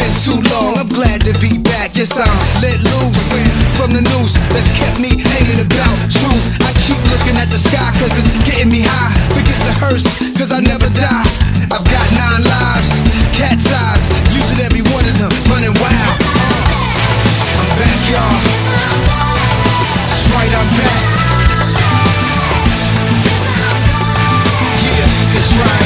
been too long, I'm glad to be back. Yes, I'm let loose from the noose that's kept me hanging about truth. I keep looking at the sky cause it's getting me high. Forget the hearse cause I never die. I've got 9 lives, cat's eyes, using every one of them, running wild. I'm back, y'all. That's right, I'm back. Yeah, that's right.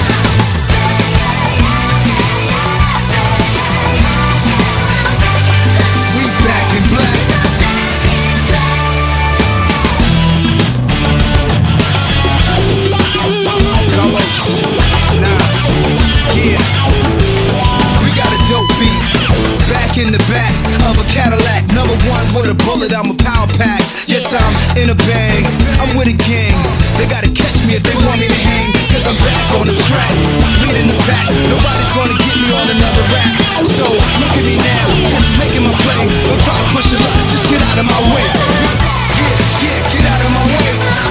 In the back of a Cadillac, number 1 with a bullet, I'm a power pack. Yes, I'm in a bang, I'm with a gang. They gotta catch me if they want me to hang, cause I'm back on the track, leading the pack. Nobody's gonna get me on another rap. So look at me now, just making my play. Don't try to push it up, just get out of my way. Yeah, get out of my way.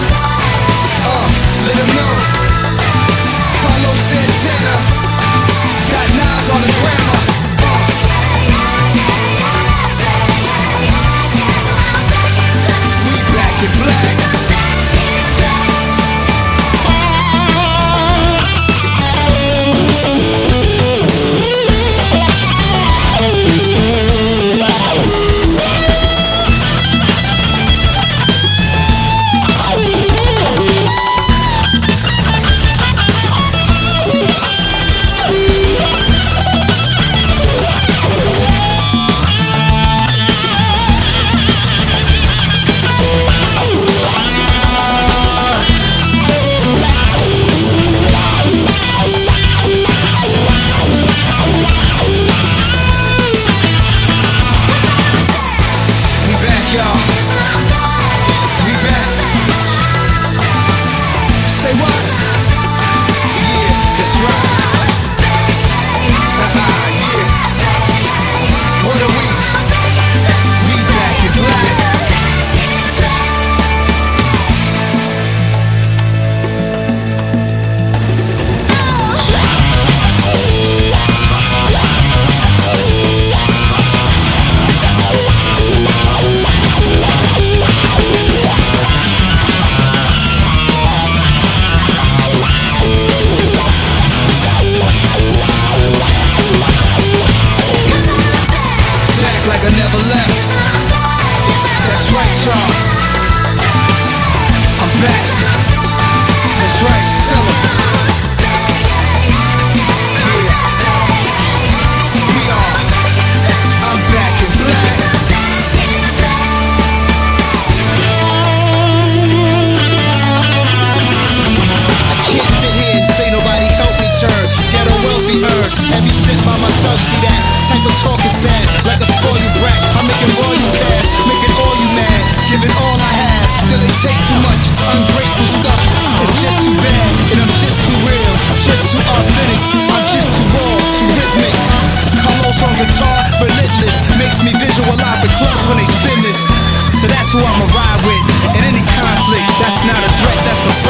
Let them know Carlos Santana got Nas on the grammar. Black. See that type of talk is bad, like a spoiled brat. I'm making royal cash, making all you mad, giving all I have. Still it take too much ungrateful stuff. It's just too bad, and I'm just too real, just too authentic. I'm just too raw, too rhythmic. Carlos on guitar, relentless, makes me visualize the clubs when they spin this. So that's who I'ma ride with. In any conflict, that's not a threat, that's a